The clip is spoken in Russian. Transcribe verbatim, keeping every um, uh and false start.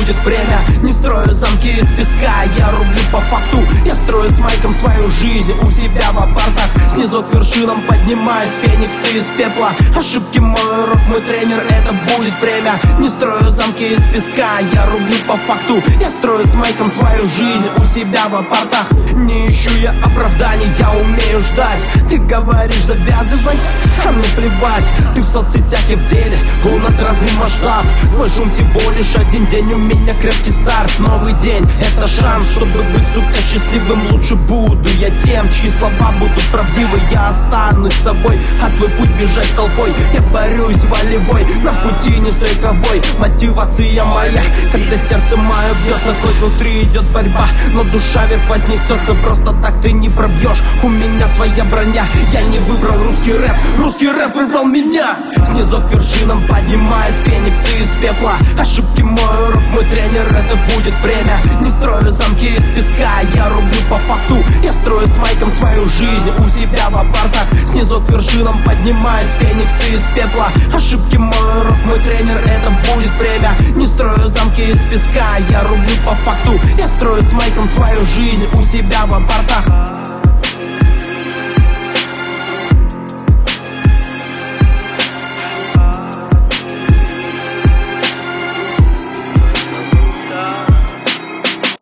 будет время. Не строю замки из песка, я рублю по факту. Я строю с майком свою жизнь у себя в апартах. Снизу к вершинам поднимаюсь, фениксы из пепла. Ошибки мой урок, мой тренер, это будет время. Не строю замки из песка, я рублю по факту. Я строю с майком свою жизнь у себя в апартах. Не ищу я оправданий, я умею ждать. Ты говоришь завязывай, а мне плевать. Ты в соцсетях и в деле, у нас разный масштаб. Твой шум всего лишь один день, у меня крепкий старт. Новый день, это шанс, чтобы быть, сука, счастливым. Лучше буду я тем, чьи слова будут правдивы. Я останусь собой, а твой путь бежать толпой. Я борюсь волевой, на пути не стой ковбой. Мотивация моя, когда сердце мое бьется. Хоть внутри идет борьба, но душа вверх вознесется. Просто так ты не пробьешь, у меня своя броня. Я не выбрал русский рэп, русский рэп выбрал меня. Снизу к вершинам поднимаюсь, фениксы из пепла. Ошибки мой урок, мой тренер, это будет время. Не строю замки из песка, я рублю по факту. Я строю с майком свою жизнь у себя в апартах. Снизу к вершинам поднимаюсь, фениксы из пепла. Ошибки мой урок, мой тренер, это будет время. Не строю замки из песка, я рублю по факту. Я строю с майком свою жизнь у себя в апартах.